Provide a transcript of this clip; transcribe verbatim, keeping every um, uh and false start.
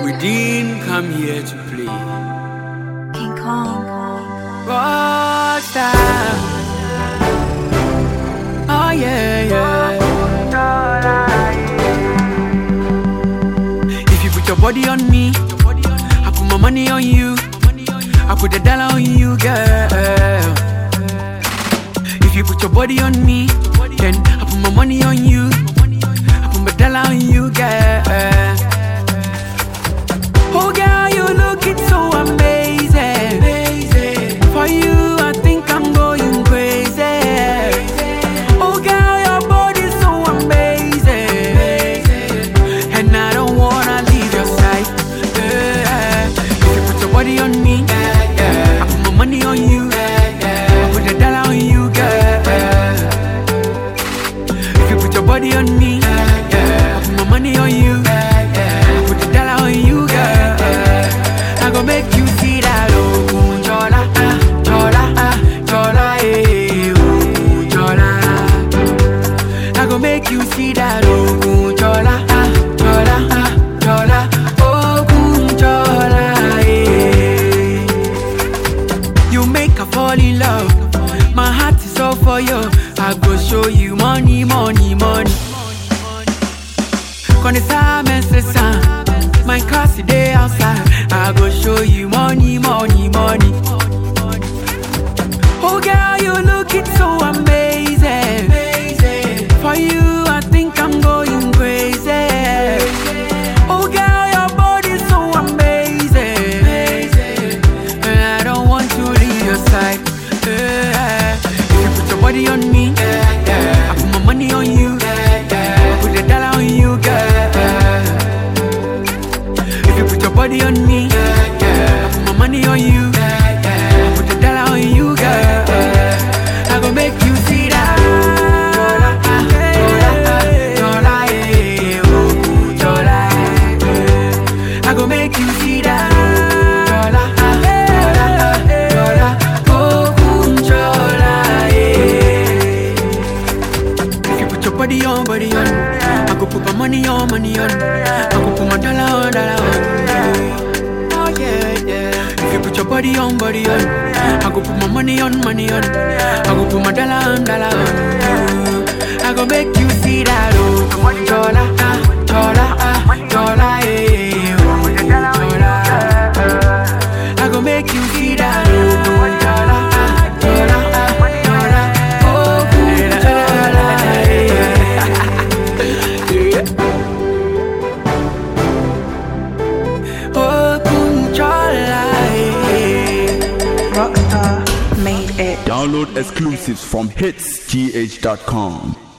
We didn't come here to play. King Kong. Rockstar. Oh yeah, yeah. If you put your body on me, I put my money on you. I put the dollar on you, girl. If you put your body on me, then I put my money on you. I put my dollar on you, girl. Oh girl, you looking so amazing. For you, I think I'm going crazy. Oh girl, your body's so amazing, and I don't wanna leave your side. Yeah. If you put your body on me, I put my money on you. I put the dollar on you, girl. If you put your body on me, I put my money on you. I put the dollar on you, girl. I gon' make you see that oh, chola, ah, chola, ah, chola, eh, oh, chola. I gon' make you see that oh, chola, ah, chola, ah, chola, oh, chola, eh. You make her fall in love. My heart is all for you. I go show you money, money, money. Connaissance, mais c'est ça. My car today outside. I go show you money, money, money. Oh girl, you looking so amazing. For you, I think I'm going crazy. Oh girl, your body's so amazing, and I don't want to leave your side. Yeah. If you put your body on me, I put my money on you. I put the dollar on you, girl. If you put your body on me, I put my money on you. I put the dollar on you, girl. I gon' make you see that. Chola, ah, chola, ah, chola, eh, oh, chola, eh. I gon' make you see that. Chola, ah, chola, ah, chola, oh, chola, eh. If you put your body on, body on, I go put my money on, money on. I go put my dollar on, dollar on. Oh yeah, yeah. If you put your body on, body on, I go put my money on, money on. I go put my dollar on, dollar on. I go make you see that oh, chola, ah, chola, ah, chola, eh, oh, chola. I go make you see that oh, chola, ah, chola, ah, chola, oh, chola, eh. Oh, chola, eh. Rockstar made it. Download exclusives from hits g h dot com.